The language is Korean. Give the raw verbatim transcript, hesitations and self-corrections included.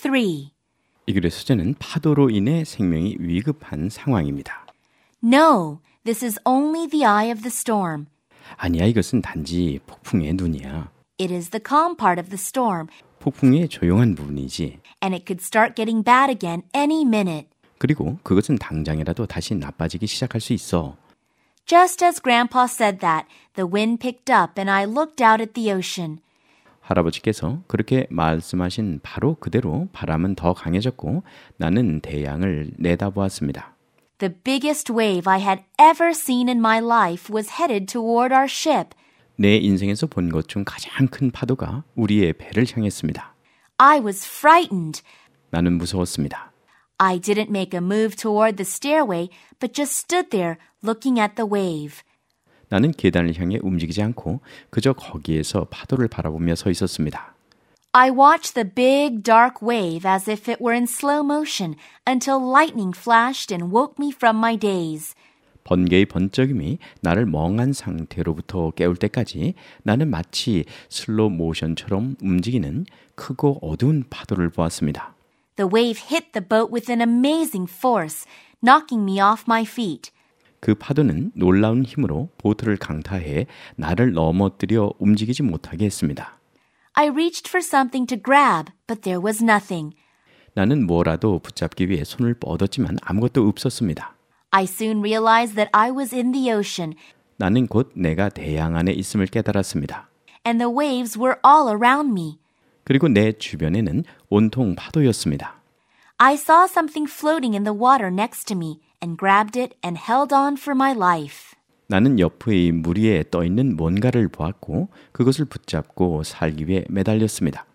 three. 이 글의 소재는 파도로 인해 생명이 위급한 상황입니다. No, this is only the eye of the storm. 아니야, 이것은 단지 폭풍의 눈이야. It is the calm part of the storm, 폭풍의 조용한 부분이지. and it could start getting bad again any minute. 그리고 그것은 당장이라도 다시 나빠지기 시작할 수 있어. Just as Grandpa said that, the wind picked up and I looked out at the ocean. 할아버지께서 그렇게 말씀하신 바로 그대로 바람은 더 강해졌고 나는 대양을 내다보았습니다. The biggest wave I had ever seen in my life was headed toward our ship. 내 인생에서 본 것 중 가장 큰 파도가 우리의 배를 향했습니다. I was frightened. 나는 무서웠습니다. I didn't make a move toward the stairway, but just stood there looking at the wave. 나는 계단을 향해 움직이지 않고 그저 거기에서 파도를 바라보며 서 있었습니다. I watched the big dark wave as if it were in slow motion until lightning flashed and woke me from my daze. 번개의 번쩍임이 나를 멍한 상태로부터 깨울 때까지 나는 마치 슬로우 모션처럼 움직이는 크고 어두운 파도를 보았습니다. The wave hit the boat with an amazing force, knocking me off my feet. 그 파도는 놀라운 힘으로 보트를 강타해 나를 넘어뜨려 움직이지 못하게 했습니다. I reached for something to grab, but there was nothing. 나는 뭐라도 붙잡기 위해 손을 뻗었지만 아무것도 없었습니다. I soon realized that I was in the ocean, 나는 곧 내가 대양 안에 있음을 깨달았습니다. and the waves were all around me. 그리고 내 주변에는 온통 파도였습니다. I saw something floating in the water next to me and grabbed it and held on for my life. 나는 옆의 물 위에 떠있는 뭔가를 보았고 그것을 붙잡고 살기 위해 매달렸습니다.